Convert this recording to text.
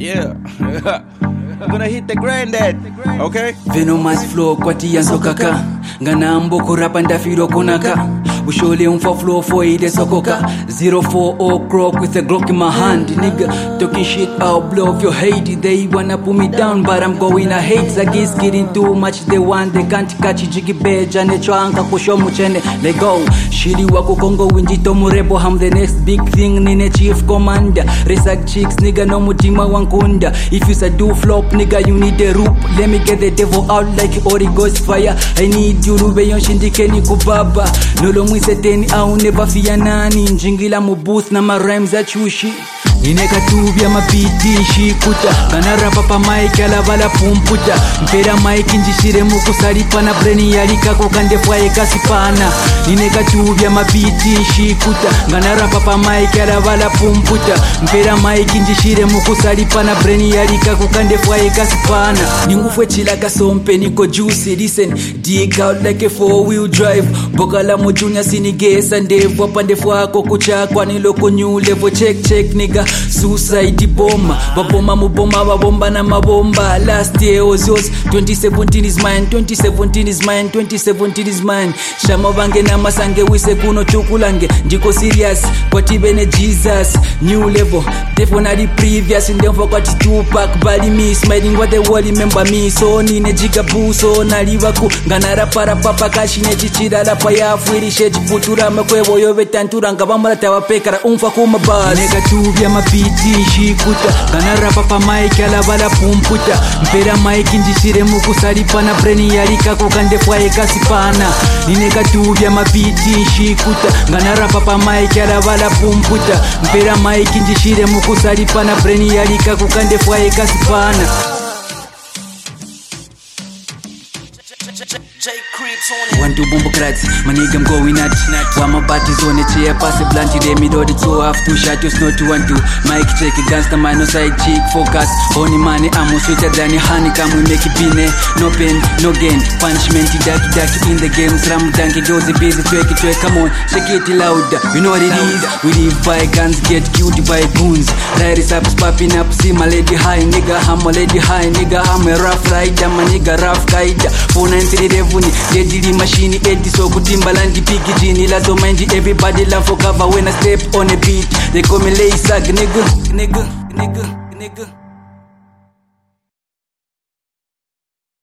Yeah. I'm gonna hit the granddad, okay? Venomous flow kwati yanso kaka ngana mboko rapa ndafiro kunaka ushole umfa flow for ide sokoka 040 o'clock with a Glock in my hand nigga talking shit I'll blow off your hate. They wanna put me down but I'm going ahead. I guess getting too much they want they can't catch jiggy beja ne chwanga kushomu chene let go shiri wako Kongo winjito murebo I'm the next big thing nine chief commander resak chicks nigga no mutima wankunda if you say do flop nigga you need a rope let me get the devil out like Holy Ghost fire I need you rube yonshindike ni kubaba nolo mwiseteni au never fear nani njingila mu booth na ma rhymes achushi Nineka tubia mabiti shikuta kana rapa pa mic ala bala pumputa mpera mic njishire mukusalipa na breni yalikako kande fwaye kasipana Nineka tubia mabiti shikuta kana rapa pa mic ala bala pumputa mpera mic njishire mukusalipa na breni yalikako kande fwaye kasipana Ningufwe chilaka sompe niko juicy listen dig out like a 4-wheel drive bokala mo junior sinigesa ndevu apande fwako kuchakwa niloko new level check nigga suicide bomba baboma muboma babomba na mabomba last year was yours 2017 is mine 2017 is mine 2017 is mine shama bange na masange wise kuno chukulange ndiko serious kwati bene Jesus new level definitely previous ndemva kwati Tupac bali me smiling what they will remember me so nine jigabu so nalibaku ngana para papa kashine chichira la paya fuirishe chifutura makwebo yobe tantura ngabamala tawapekara umfa kuma bas nega tubya mabiti shikuta kana rapa pa mic ala bala pumputa mpera mic njishire mukusalipa na breni yalikako kande fwaye kasipana nineka tubya mabiti shikuta kana rapa pa mic ala bala pumputa mpera mic njishire mukusalipa na breni yalikako kande fwaye kasipana One to bumbo crats, my nigga I'm going at While my body's on the chair, pass a blunt, they me do the 2 half 2 shot, just not 2 1 2 Mike check it, gangsta man, no side cheek, focus Honey money, I'm more sweeter than your honey, come we make it bine No pain, no gain, punishment, daki in the game Slam donkey, goes busy, twerk it, come on Shake it loud, you know what it is We live by guns, get cute by goons Ladies up, popping up, see my lady high Nigga, I'm a lady high, nigga, I'm a rough rider My nigga, rough guide 493 revenue, deadly machine, 80 so good timbaland, piggy genie, lazo mind, everybody laugh for cover when I step on a beat. They call me lay sag, nigga.